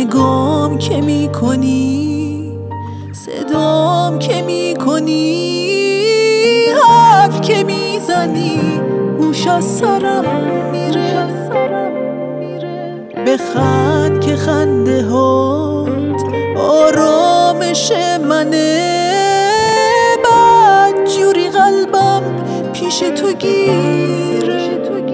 نگام که میکنی، صدام که میکنی، حرف که میزنی، هوش از سرم میره. بخند که خنده هات آرامش منه، بد جوری قلبم پیش تو گیره.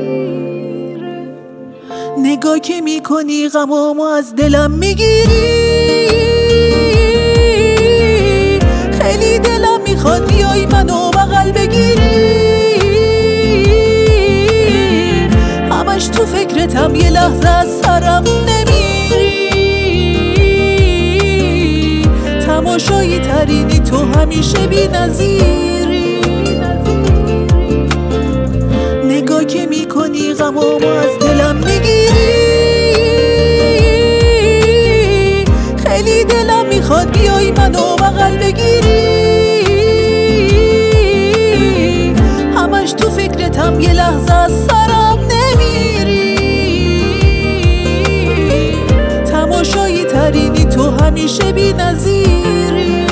نگاه که میکنی غمامو از دلم میگیری، خیلی دلم میخواد بیای منو بغل بگیری. همش تو فکرتم، یه لحظه از سرم نمیری. تماشایی ترینی تو، همیشه بی نظیری. نگاه که میکنی غمامو از دلم میگیری، خیلی دلم میخواد بیای منو بغل بگیری. همش تو فکرتم، یه لحظه از سرم نمیری. تماشایی ترینی تو، همیشه بی نظیری.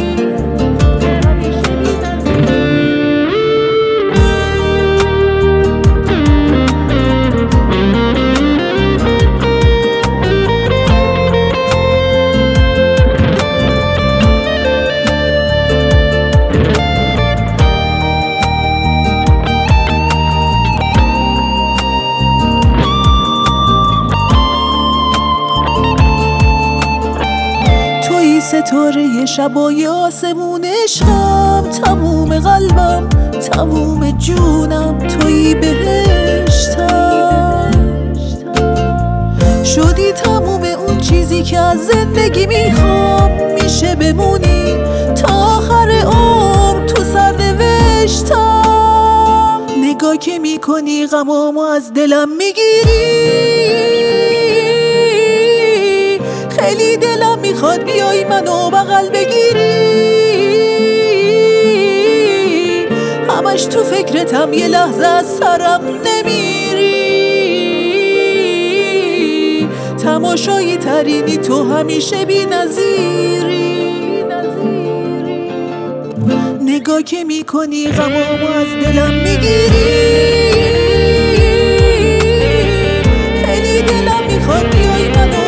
ستاره شبای آسمونشم، تموم قلبم، تموم جونم، تویی بهشتم. شدی تموم اون چیزی که از زندگی میخوام، میشه بمونی تا آخر عمر تو سرنوشتم. نگاه که میکنی غمامو از دلم میگیری، خیلی دلم میخواد بیای منو بغل بگیری. همش تو فکرتم، یه لحظه از سرم نمیری. تماشایی ترینی تو، همیشه بی نظیری. نگاه که میکنی غمامو از دلم میگیری، خیلی دلم میخواد بیای منو